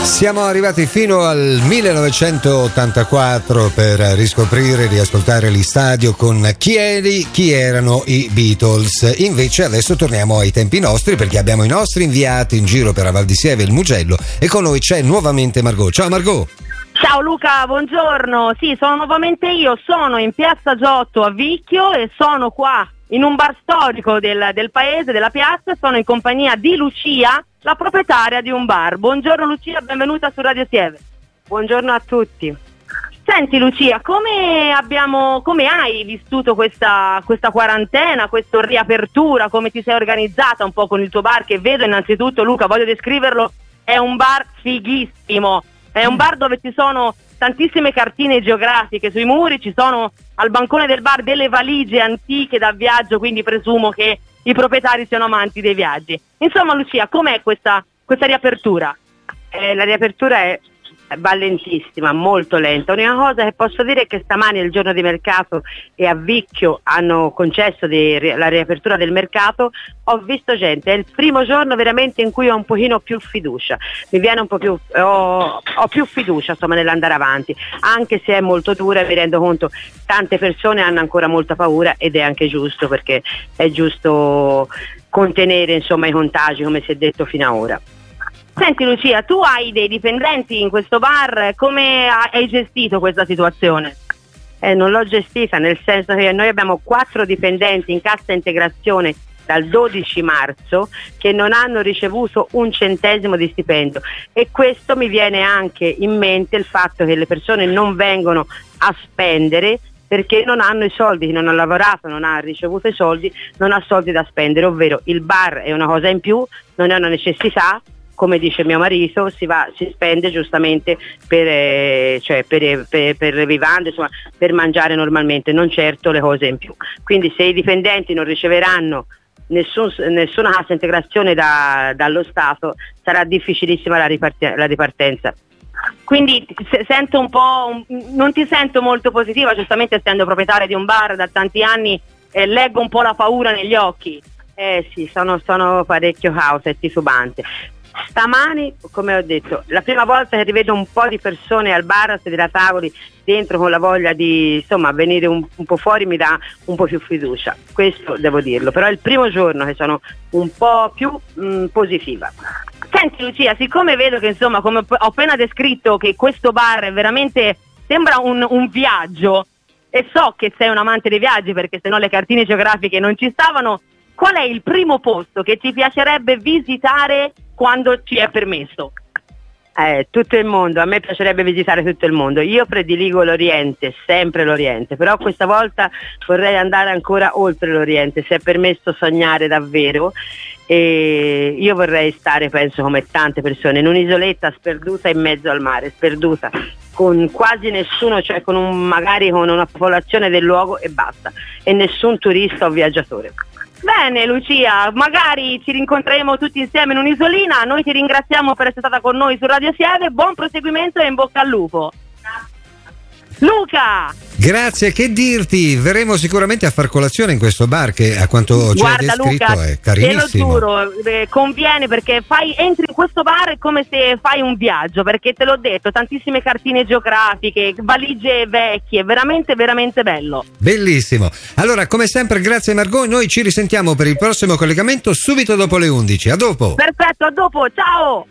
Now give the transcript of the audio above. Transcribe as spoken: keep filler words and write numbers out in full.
Siamo arrivati fino al millenovecentottantaquattro per riscoprire, riascoltare gli stadio con chi eri, chi erano i Beatles. Invece adesso torniamo ai tempi nostri, perché abbiamo i nostri inviati in giro per la Val di Sieve e il Mugello, e con noi c'è nuovamente Margot. Ciao Margot. Ciao Luca, buongiorno. Sì, sono nuovamente io, sono in Piazza Giotto a Vicchio e sono qua in un bar storico del, del paese, della piazza. Sono in compagnia di Lucia, la proprietaria di un bar. Buongiorno Lucia, benvenuta su Radio Sieve. Buongiorno a tutti. Senti Lucia, come abbiamo, come hai vissuto questa, questa quarantena, questa riapertura, come ti sei organizzata un po' con il tuo bar, che vedo innanzitutto, Luca, voglio descriverlo, è un bar fighissimo, è un bar dove ci sono tantissime cartine geografiche sui muri, ci sono al bancone del bar delle valigie antiche da viaggio, quindi presumo che i proprietari siano amanti dei viaggi. Insomma Lucia, com'è questa, questa riapertura? Eh, la riapertura è va lentissima, molto lenta. L'unica cosa che posso dire è che stamani è il giorno di mercato e a Vicchio hanno concesso di, la riapertura del mercato. Ho visto gente, è il primo giorno veramente in cui ho un pochino più fiducia, mi viene un po' più, ho, ho più fiducia insomma nell'andare avanti, anche se è molto dura. Mi rendo conto, tante persone hanno ancora molta paura ed è anche giusto, perché è giusto contenere insomma i contagi, come si è detto fino ad ora. Senti Lucia, tu hai dei dipendenti in questo bar, come hai gestito questa situazione? Eh, non l'ho gestita, nel senso che noi abbiamo quattro dipendenti in cassa integrazione dal dodici marzo che non hanno ricevuto un centesimo di stipendio, e questo mi viene anche in mente il fatto che le persone non vengono a spendere perché non hanno i soldi. Chi non ha lavorato, non ha ricevuto i soldi, non ha soldi da spendere, ovvero il bar è una cosa in più, non è una necessità. Come dice mio marito, si va, si spende giustamente per, eh, cioè per, per, per le vivande, insomma, per mangiare normalmente, non certo le cose in più. Quindi se i dipendenti non riceveranno nessun, nessuna cassa integrazione da, dallo Stato, sarà difficilissima la, ripart- la ripartenza. Quindi se, sento un po', non ti sento molto positiva, giustamente essendo proprietaria di un bar da tanti anni, eh, leggo un po' la paura negli occhi. Eh sì, sono, sono parecchio cauta e titubante. Stamani, come ho detto, la prima volta che rivedo un po' di persone al bar a sedere a tavoli dentro con la voglia di insomma venire un, un po' fuori, mi dà un po' più fiducia, questo devo dirlo, però è il primo giorno che sono un po' più mh, positiva. Senti Lucia, siccome vedo che insomma, come ho appena descritto, che questo bar è veramente, sembra un, un viaggio, e so che sei un amante dei viaggi perché sennò le cartine geografiche non ci stavano, qual è il primo posto che ti piacerebbe visitare quando ci è permesso? Eh, tutto il mondo, a me piacerebbe visitare tutto il mondo. Io prediligo l'Oriente, sempre l'Oriente, però questa volta vorrei andare ancora oltre l'Oriente, se è permesso sognare davvero. E io vorrei stare, penso come tante persone, in un'isoletta sperduta in mezzo al mare, sperduta, con quasi nessuno, cioè con un, magari con una popolazione del luogo e basta, e nessun turista o viaggiatore. Bene Lucia, magari ci rincontreremo tutti insieme in un'isolina. Noi ti ringraziamo per essere stata con noi su Radio Sieve, buon proseguimento e in bocca al lupo. Luca! Grazie, che dirti, verremo sicuramente a far colazione in questo bar che a quanto ci hai descritto Luca, è carinissimo. Te lo giuro, eh, conviene, perché fai, entri in questo bar è come se fai un viaggio, perché te l'ho detto, tantissime cartine geografiche, valigie vecchie, veramente veramente bello. Bellissimo. Allora, come sempre, grazie Margot, noi ci risentiamo per il prossimo collegamento subito dopo le undici. A dopo. Perfetto, a dopo, ciao!